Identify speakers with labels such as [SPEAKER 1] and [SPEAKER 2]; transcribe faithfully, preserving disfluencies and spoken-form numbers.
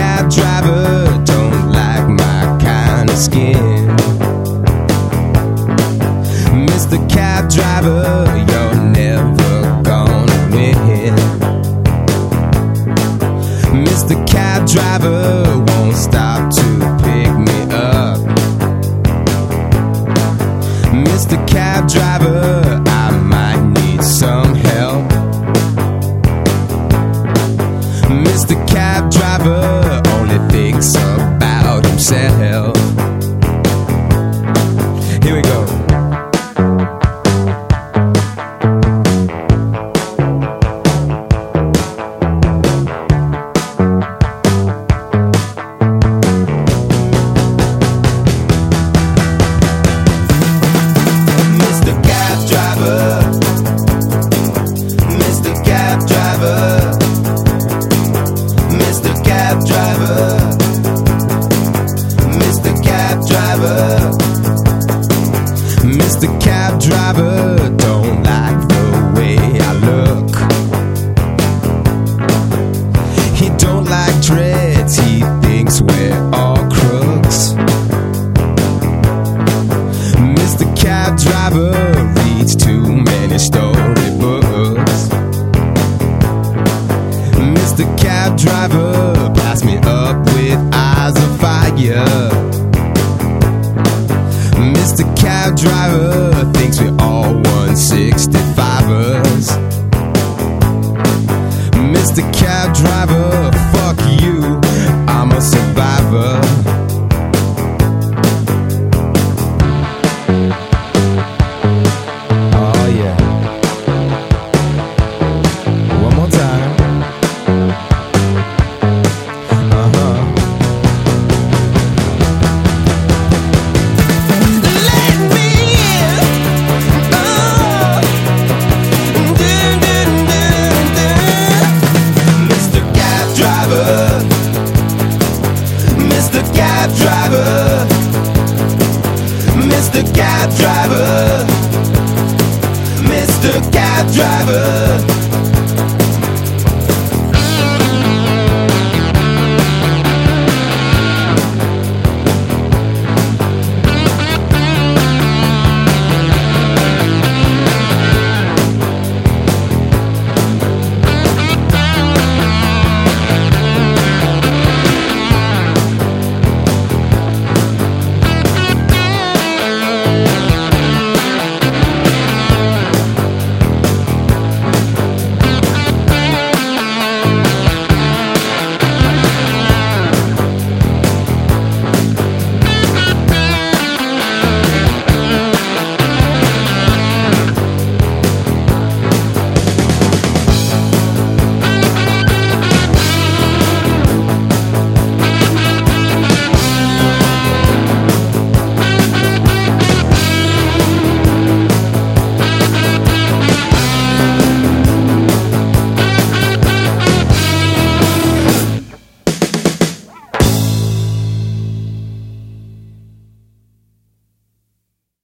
[SPEAKER 1] cab driver don't like my kind of skin. Mister Cab Driver, you're never gonna win. Mister Cab Driver won't stop to pick me up. Mister Cab Driver, I might need some help. Mister Cab Driver only thinks about himself. Here we go. Mister Cab Driver, Mister Cab Driver, Mister Cab Driver, Mister Cab Driver, Mister Cab Driver don't like the way I look. He don't like dreads, he thinks we're all crooks. Mister Cab Driver reads too many storybooks. Mister Cab Driver, pass me up with eyes of fire. Mister Cab Driver thinks we're all one sixty-fivers. Mister Cab Driver, fuck you, I'm a survivor. Oh yeah. One more time. Uh-huh. Let me in. Oh. Dun, dun, dun, dun. Mister Cab Driver, Mister Cab Driver, Mister Cab Driver, Mister Cab Driver.